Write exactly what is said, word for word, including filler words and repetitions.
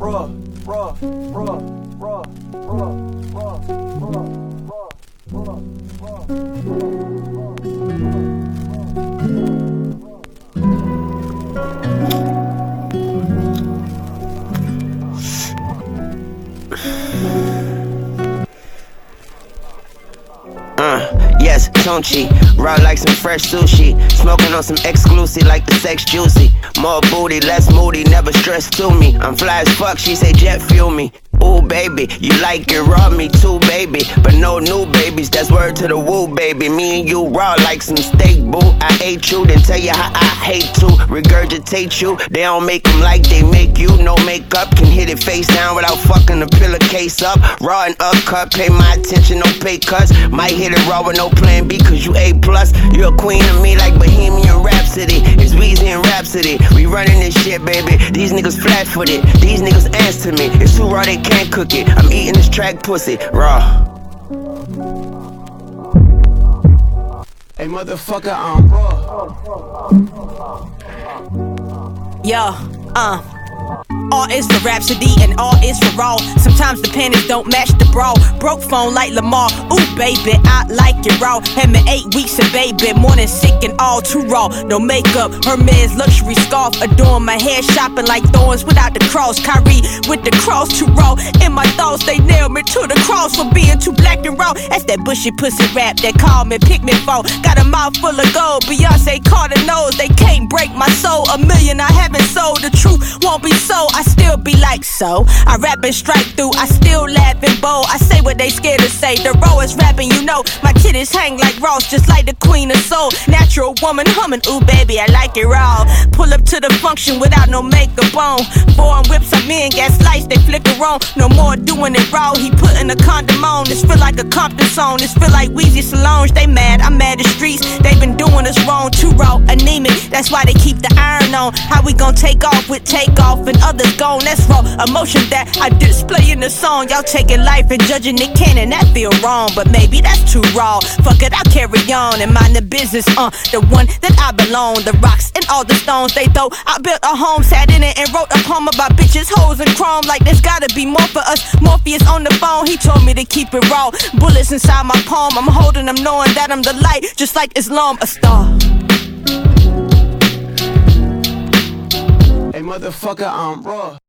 raw, raw, raw, raw, raw, raw, raw, raw, Uh, yes, Tunchi, raw like some fresh sushi, smoking on some exclusive like the sex juicy. More booty, less moody, never stress to me. I'm fly as fuck, she say jet fuel me. Ooh baby, you like it raw, me too baby, but no new babies, that's word to the woo baby. Me and you raw like some steak boo. I ate you, then tell you how I hate to regurgitate you. They don't make them like they make you. No makeup, can hit it face down without fucking the pillowcase up. Raw and upcut, pay my attention, no pay cuts. Might hit it raw with no plan B, cause you A plus. You a queen of me like Bohemian Rhapsody. It's Weezy and Rhapsody, we running this shit baby. These niggas flat footed, these niggas answer me. It's too raw, they can't cook it. I'm eating this track pussy, raw. Hey motherfucker, I'm raw. Yo, uh all is for Rhapsody and all is for raw. Sometimes the panties don't match the bra. Broke phone like Lamar. Ooh baby, I like it raw. Had me eight weeks of baby, morning sick and all too raw. No makeup, Hermes luxury scarf. Adorn my hair, shopping like thorns without the cross. Kyrie with the cross too raw. In my thoughts they nailed me to the cross for being too black and raw. That's that bushy pussy rap that call me pick me for. Got a mouth full of gold, Beyonce Carter knows they can't break my soul. A million I haven't sold, the truth won't be sold. I still be like so. I rap and strike through, I still laugh and bowl. I say what they scared to say. The rawest rapping, you know. My titties hang like Ross, just like the queen of soul. Natural woman humming, ooh baby, I like it raw. Pull up to the function without no makeup on. Foreign whips, I'm in, gas lights, they flicker on. No more doing it raw, he putting a condom on. This feel like a Compton song, this feel like Weezy Solange. They mad, I'm mad the streets, they been doing us wrong. Too raw, anemic, that's why they keep the iron on. How we gon' take off with takeoff and others gone, that's raw. Emotion that I display in the song. Y'all taking life and judging it canon, that feel wrong. But maybe that's too raw. Fuck it, I'll carry on and mind the business, uh the one that I belong. The rocks and all the stones they throw. I built a home, sat in it and wrote a poem about bitches, hoes and chrome. Like there's gotta be more for us. Morpheus on the phone, he told me to keep it raw. Bullets inside my palm, I'm holding them knowing that I'm the light, just like Islam, a star. Hey motherfucker, I'm raw.